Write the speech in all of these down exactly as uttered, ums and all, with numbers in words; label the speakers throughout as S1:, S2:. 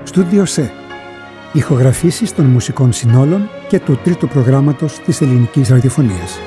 S1: Στούντιο ΣΕ. Ηχογραφήσεις των μουσικών συνόλων και του τρίτου προγράμματος της ελληνικής ραδιοφωνίας.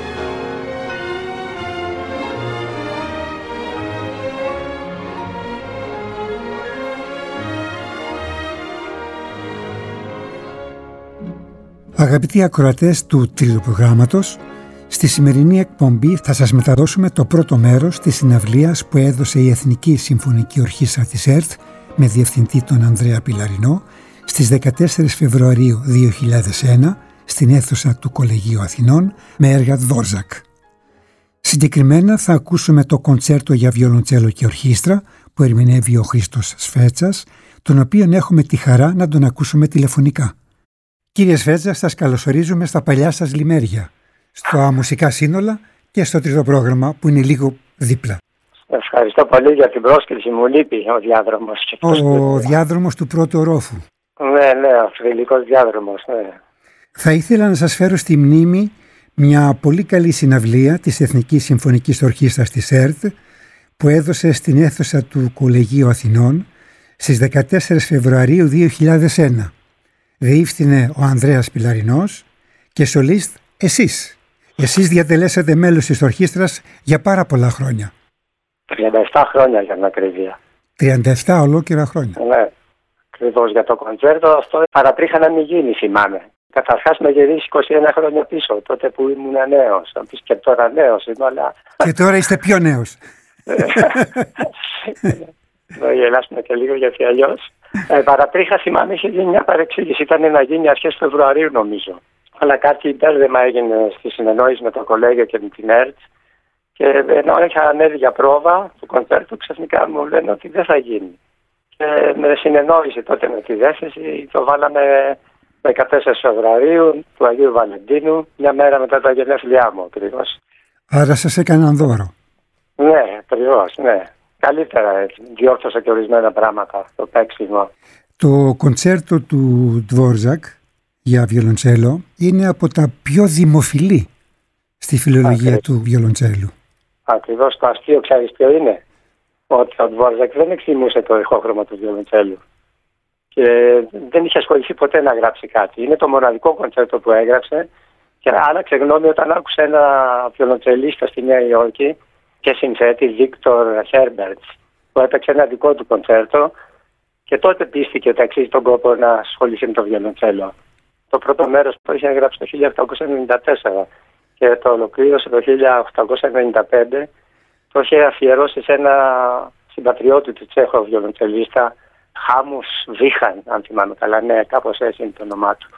S1: Αγαπητοί ακροατές του τρίτου προγράμματος, στη σημερινή εκπομπή θα σας μεταδώσουμε το πρώτο μέρος της συναυλίας που έδωσε η Εθνική Συμφωνική Ορχήστρα της ΕΡΤ με διευθυντή τον Ανδρέα Πιλαρινό στις δεκατέσσερις Φεβρουαρίου δύο χιλιάδες ένα στην αίθουσα του Κολεγίου Αθηνών με έργα Δβόρζακ. Συγκεκριμένα θα ακούσουμε το κοντσέρτο για βιολοντσέλο και ορχήστρα που ερμηνεύει ο Χρήστος Σφέτσας, τον οποίον έχουμε τη χαρά να τον ακούσουμε τηλεφωνικά. Κύριε Σφέτσα, σας καλωσορίζουμε στα παλιά σας λιμέρια, στα μουσικά σύνολα και στο τρίτο πρόγραμμα που είναι λίγο δίπλα.
S2: Ευχαριστώ πολύ για την πρόσκληση. Μου λείπει ο διάδρομος.
S1: Ο διάδρομος του πρώτου ορόφου.
S2: Ναι, ναι, ο φιλικός διάδρομος, ναι.
S1: Θα ήθελα να σας φέρω στη μνήμη μια πολύ καλή συναυλία της Εθνικής Συμφωνικής Ορχήστρας της ΕΡΤ που έδωσε στην αίθουσα του Κολεγίου Αθηνών στις δεκατέσσερις Φεβρουαρίου δύο χιλιάδες ένα. Διεύθυνε ο Ανδρέας Πιλαρινός και σολίστ εσείς. Εσείς διατελέσατε μέλος της ορχήστρας για πάρα πολλά χρόνια.
S2: τριάντα επτά χρόνια για την ακρίβεια.
S1: τριάντα επτά ολόκληρα χρόνια.
S2: Ναι, ακριβώς για το κοντσέρτο αυτό παρατρίχα να μην γίνει, θυμάμαι. Καταρχάς με γυρίσει είκοσι ένα χρόνια πίσω, τότε που ήμουν νέος. Θα πεις και τώρα νέος είμαι, αλλά...
S1: Και τώρα είστε πιο νέος.
S2: Να γελάσουμε και λίγο γιατί αλλιώς. Ε, παρατρίχα, θυμάμαι, είχε γίνει μια παρεξήγηση. Ήταν να γίνει αρχές Φεβρουαρίου, νομίζω. Αλλά κάτι μπέρδεμα έγινε στη συνεννόηση με το κολέγιο και με την ΕΡΤ. Και ενώ είχα ανέβει για πρόβα του κοντσέρτου, ξαφνικά μου λένε ότι δεν θα γίνει. Και με συνεννόηση τότε με τη διεύθυνση, το βάλαμε δεκατέσσερις Φεβρουαρίου του Αγίου Βαλεντίνου, μια μέρα μετά τα γενέθλιά μου ακριβώς.
S1: Άρα σας έκαναν δώρο.
S2: Ναι, ακριβώς, ναι. Καλύτερα έτσι. Διόρθωσα και ορισμένα πράγματα στο παίξιμο.
S1: Το κοντσέρτο του Δβόρζακ για βιολοντσέλο είναι από τα πιο δημοφιλή στη φιλολογία του βιολοντσέλου.
S2: Ακριβώς, το αστείο ξέρεις ποιο είναι? Ότι ο Δβόρζακ δεν εκτιμούσε το ηχόχρωμα του βιολοντσέλου και δεν είχε ασχοληθεί ποτέ να γράψει κάτι. Είναι το μοναδικό κοντσέρτο που έγραψε και άλλαξε γνώμη όταν άκουσε ένα βιολοντσελίστα στη Νέα Υόρκη και συνθέτη Βίκτορ Χέρμπερτς που έπαιξε ένα δικό του κοντσέρτο και τότε πίστηκε ότι αξίζει τον κόπο να ασχοληθεί με το βιολοντσέλο. Το πρώτο μέρος το είχε γράψει το χίλια οκτακόσια ενενήντα τέσσερα και το ολοκλήρωσε το χίλια οκτακόσια ενενήντα πέντε. Το είχε αφιερώσει σε ένα συμπατριώτη του Τσέχο βιολοντσελίστα, Χάμους Βίχαν, αν θυμάμαι καλά, ναι, κάπως έτσι είναι το όνομά του.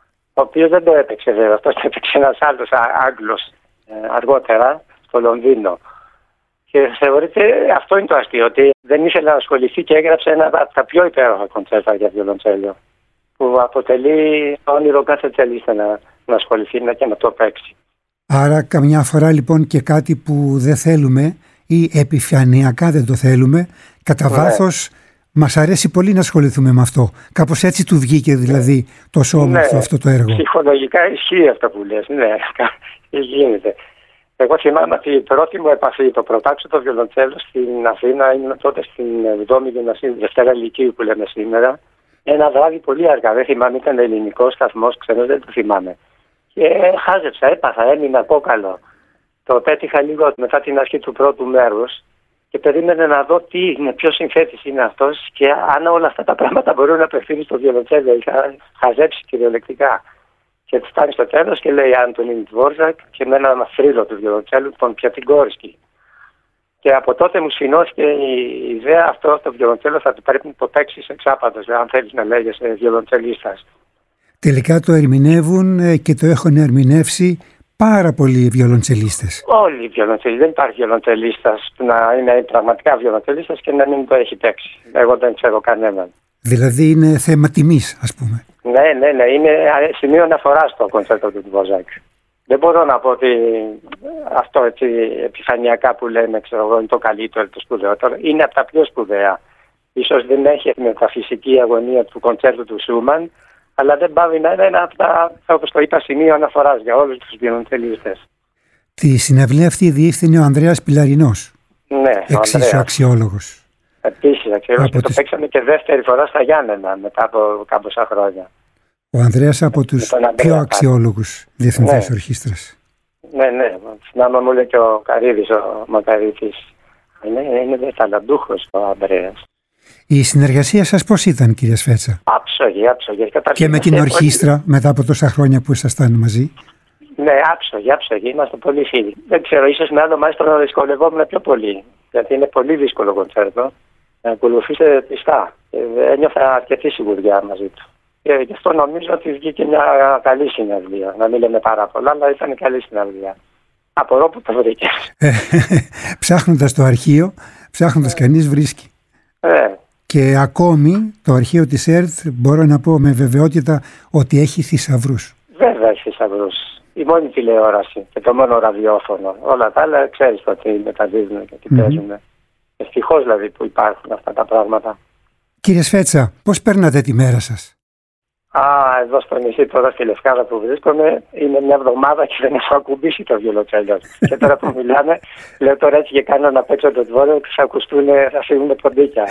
S2: Ο οποίος δεν το έπαιξε βέβαια, αυτός το έπαιξε ένας άλλος Άγγλος ε, αργότερα στο Λονδίνο. Και θεωρείται, αυτό είναι το αστείο, ότι δεν ήθελε να ασχοληθεί και έγραψε ένα από τα πιο υπέροχα κοντσέρτα για βιολοντσέλο, που αποτελεί όνειρο κάθε τσελίστα να, να ασχοληθεί και να το παίξει.
S1: Άρα καμιά φορά λοιπόν και κάτι που δεν θέλουμε ή επιφανειακά δεν το θέλουμε, κατά ναι. βάθος μας αρέσει πολύ να ασχοληθούμε με αυτό. Κάπως έτσι του βγήκε δηλαδή τόσο όμορφο ναι. αυτό το έργο.
S2: Ψυχολογικά ισχύει αυτό που λες, ναι, γίνεται. Εγώ θυμάμαι ότι η πρώτη μου επαφή, το πρωτάξω το βιολοντσέλο στην Αθήνα, ήμουν τότε στην εβδόμη Γυμνασίου, Δευτέρα Λυκείου που λέμε σήμερα. Ένα βράδυ πολύ αργά, δεν θυμάμαι, ήταν ελληνικός σταθμός, ξέρω, δεν το θυμάμαι. Και χάζεψα, έπαθα, έμεινα κόκαλο. Το πέτυχα λίγο μετά την αρχή του πρώτου μέρους και περίμενε να δω τι είναι, ποιος συνθέτης είναι αυτός και αν όλα αυτά τα πράγματα μπορούν να απευθύνει στο βιολοντσέλο. Είχα χαζέψει κυριολεκτικά. Και φτάνει στο τέλος και λέει Αντωνίν Δβόρζακ και με ένα θρύλο του βιολοντσέλου, τον Πιατιγκόρσκι. Και από τότε μου σφινώθηκε η ιδέα αυτό το βιολοντσέλο θα το πρέπει να το παίξεις εξάπαντος, αν θέλεις να λέγεσαι βιολοντσελίστας.
S1: Τελικά το ερμηνεύουν και το έχουν ερμηνεύσει πάρα πολλοί βιολοντσελίστες.
S2: Όλοι οι βιολοντσελίστες. Δεν υπάρχει βιολοντσελίστας που να είναι πραγματικά βιολοντσελίστας και να μην το έχει παίξει. Εγώ δεν ξέρω κανέναν.
S1: Δηλαδή είναι θέμα τιμής, ας πούμε.
S2: Ναι, ναι, ναι. Είναι σημείο αναφορά στο κοντσέρτο του Δβόρζακ. Δεν μπορώ να πω ότι αυτό έτσι επιφανειακά που λέμε, ξέρω εγώ, είναι το καλύτερο, το σπουδαιότερο. Είναι από τα πιο σπουδαία. Ίσως δεν έχει μεταφυσική αγωνία του κοντσέρτου του Σούμαν, αλλά δεν πάβει να είναι ένα από τα, όπως το είπα, σημείο αναφοράς για όλους τους βιολοντσελίστες.
S1: Τη συναυλία αυτή διεύθυνε ο Ανδρέας Πιλαρινός.
S2: Ναι,
S1: εξίσου αξιόλογος.
S2: Επίσης, αξιόλογος, και το
S1: τις...
S2: παίξαμε και δεύτερη φορά στα Γιάννενα μετά από κάμποσα χρόνια.
S1: Ο Ανδρέας από τους πιο αξιόλογους διευθυντές
S2: ναι.
S1: ορχήστρας.
S2: Ναι, ναι. Θυμάμαι μου λέει και ο Καρύδης, ο Μακαρίτης. Είναι, είναι ταλαντούχος ο Ανδρέας.
S1: Η συνεργασία σας πώς ήταν, κύριε Σφέτσα?
S2: Άψογη, άψογη.
S1: Και με την ορχήστρα πολύ... μετά από τόσα χρόνια που ήσασταν μαζί?
S2: Ναι, άψογη, άψογη. Είμαστε πολύ φίλοι. Δεν ξέρω, ίσως με άλλο μάστρο να δυσκολευόμουν πιο πολύ. Γιατί είναι πολύ δύσκολο κοντσέρτο. Να ακολουθήσετε πιστά. Ένιωθα αρκετή σιγουριά μαζί του. Και γι' αυτό νομίζω ότι βγήκε μια καλή συναυλία. Να μην λέμε πάρα πολλά, αλλά ήταν καλή συναυλία. Απορώ που το βρήκε.
S1: Ψάχνοντας το αρχείο, ψάχνοντας ε. κανείς βρίσκει.
S2: Ε.
S1: Και ακόμη το αρχείο της ΕΡΤ μπορώ να πω με βεβαιότητα ότι έχει θησαυρούς.
S2: Βέβαια έχει θησαυρούς. Η μόνη τηλεόραση και το μόνο ραδιόφωνο. Όλα τα άλλα ξέρεις το τι μεταδίδουν και τι mm-hmm. παίζουν. Ευτυχώς δηλαδή που υπάρχουν αυτά τα πράγματα.
S1: Κύριε Σφέτσα, πώς περνάτε τη μέρα σας?
S2: Α, εδώ στο νησί τώρα στη Λευκάδα που βρίσκομαι είναι μια εβδομάδα και δεν έχω ακουμπήσει το βιολοτσέλιο. Και τώρα που μιλάμε, λέω τώρα έτσι και κάνω να παίξω το δβόρο και θα ακουστούν, θα φύγουν ποντίκια.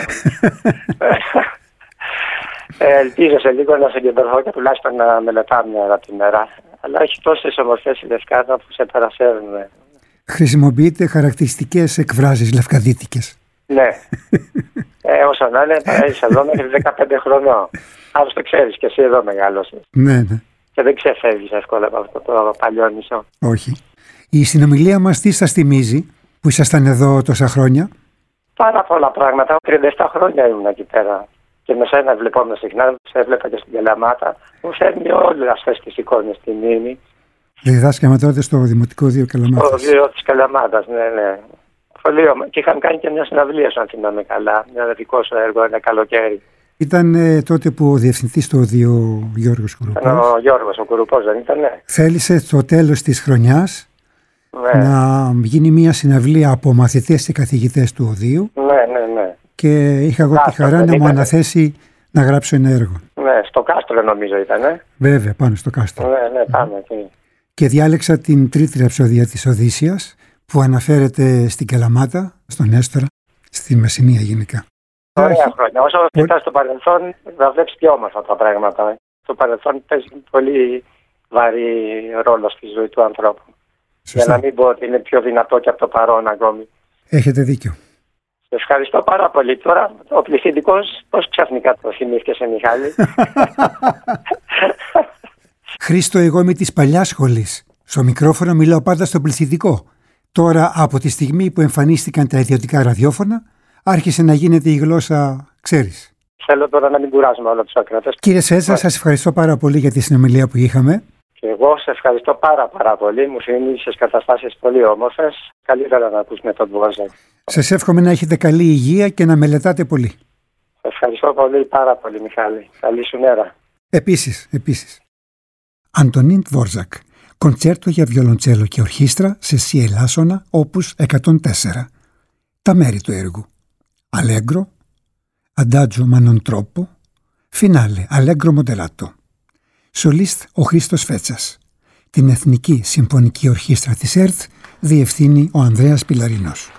S2: ε, ελπίζω σε λίγο να συγκεντρωθώ και τουλάχιστον να μελετάω μια ώρα τη μέρα. Αλλά έχει τόσες ομορφές η Λευκάδα που σε παραφέρουν.
S1: Χρησιμοποιείτε χαρακτηριστικές εκφράσεις λευκαδίτικες.
S2: Ναι. ε, όσο να είναι, είσαι εδώ μέχρι δεκαπέντε χρονών. Άρα το ξέρεις και εσύ εδώ μεγάλωσες.
S1: Ναι, ναι.
S2: Και δεν ξεφεύγεις εύκολα από αυτό το παλιό νησό.
S1: Όχι. Η συνομιλία μας τι σας θυμίζει που ήσασταν εδώ τόσα χρόνια?
S2: Πάρα πολλά πράγματα. τριάντα επτά χρόνια ήμουν εκεί πέρα. Και με σένα βλεπόμουν συχνά, σε έβλεπα και στην Καλαμάτα. Μου φέρνει όλες αυτές τις εικόνες στη μνήμη.
S1: Διδάσκαμε τότε στο Δημοτικό Δίο Καλαμάτας.
S2: Στο Δίο της Καλαμάτας, ναι, ναι. Πολύ όμορφο. Και είχαμε κάνει και μια συναυλία, αν θυμάμαι καλά. Ένα δικό σου έργο, ένα καλοκαίρι.
S1: Ήταν ε, τότε που ο διευθυντής του Οδείο ο Γιώργος Κουρουπός.
S2: Ο Γιώργος ο Κουρουπός δεν ήταν, ναι.
S1: Θέλησε στο τέλος της χρονιάς
S2: ναι.
S1: να γίνει μια συναυλία από μαθητές και καθηγητές του Οδείου.
S2: Ναι, ναι, ναι.
S1: Και είχα εγώ τη χαρά να μου αναθέσει να γράψω ένα έργο.
S2: Ναι, στο Κάστρο νομίζω ήταν, ε.
S1: Βέβαια, πάνω στο Κάστρο.
S2: Ναι, ναι, πάμε εκεί.
S1: Και διάλεξα την τρίτη ραψοδία της Οδύσσιας που αναφέρεται στην Καλαμάτα, στον Έστωρα, στη Μεσσηνία γενικά.
S2: Ωραία χρόνια. Όσο Πο... κοιτάς στο παρελθόν, θα βλέπεις πιο όμορφα τα πράγματα. Το παρελθόν παίζει πολύ βαρύ ρόλο στη ζωή του ανθρώπου. Σωστά. Για να μην πω ότι είναι πιο δυνατό και από το παρόν ακόμη.
S1: Έχετε δίκιο.
S2: Σε ευχαριστώ πάρα πολύ. Τώρα ο πληθυντικός πώς ξαφνικά το θυμήθηκες, Μιχάλη?
S1: Χρήστο, εγώ είμαι της παλιάς σχολής. Στο μικρόφωνο μιλάω πάντα στο πληθυντικό. Τώρα, από τη στιγμή που εμφανίστηκαν τα ιδιωτικά ραδιόφωνα, άρχισε να γίνεται η γλώσσα, ξέρεις.
S2: Θέλω τώρα να μην κουράζουμε όλο τους ακροατές.
S1: Κύριε Σέτσα, σας ευχαριστώ πάρα πολύ για τη συνομιλία που είχαμε.
S2: Και εγώ σε ευχαριστώ πάρα πάρα πολύ. Μου θυμίσες καταστάσεις πολύ όμορφες. Καλύτερα να ακούσουμε τον Dvořák.
S1: Σας εύχομαι να έχετε καλή υγεία και να μελετάτε πολύ.
S2: Ευχαριστώ πολύ, πάρα πολύ, Μιχάλη. Καλή σου μέρα.
S1: Επίσης, επίσης. Αντωνίν Dvořák. Κοντσέρτο για βιολοντσέλο και ορχήστρα σε σι ελάσσονα, όπους εκατόν τέσσερα. Τα μέρη του έργου. Allegro, Adagio ma non troppo, Finale, Allegro moderato. Σολίστ ο Χρήστος Σφέτσας. Την Εθνική Συμφωνική Ορχήστρα της ΕΡΤ διευθύνει ο Ανδρέας Πιλαρινός.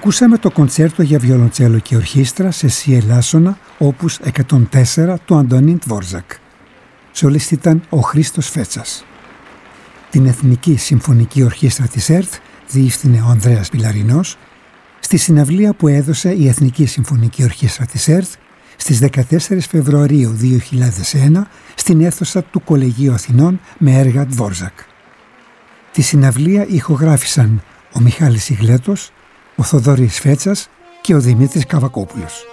S1: Ακούσαμε το κοντσέρτο για βιολοντσέλο και ορχήστρα σε σι ελάσσονα, όπους εκατόν τέσσερα του Αντώνιν Τβόρζακ. Σολίστ ήταν ο Χρήστος Φέτσας. Την Εθνική Συμφωνική Ορχήστρα της ΕΡΤ διεύθυνε ο Ανδρέας Πιλαρινός, στη συναυλία που έδωσε η Εθνική Συμφωνική Ορχήστρα της ΕΡΤ στις δεκατέσσερις Φεβρουαρίου δύο χιλιάδες ένα στην αίθουσα του Κολεγίου Αθηνών με έργα Τβόρζακ. Τη συναυλία ηχογράφησαν ο Μιχάλης Ιγλέτος, ο Θοδωρής Φέτσας και ο Δημήτρης Καβακόπουλος.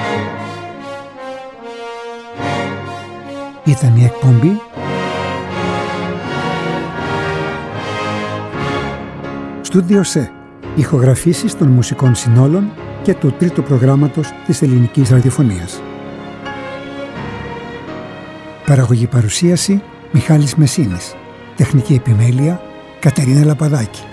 S1: Ήταν η εκπομπή Στούντιο ΣΕ, ηχογραφήσεις των μουσικών συνόλων και το τρίτο προγράμματος της ελληνικής ραδιοφωνίας. Παραγωγή παρουσίαση Μιχάλης Μεσίνης. Τεχνική επιμέλεια Κατερίνα Λαπαδάκη.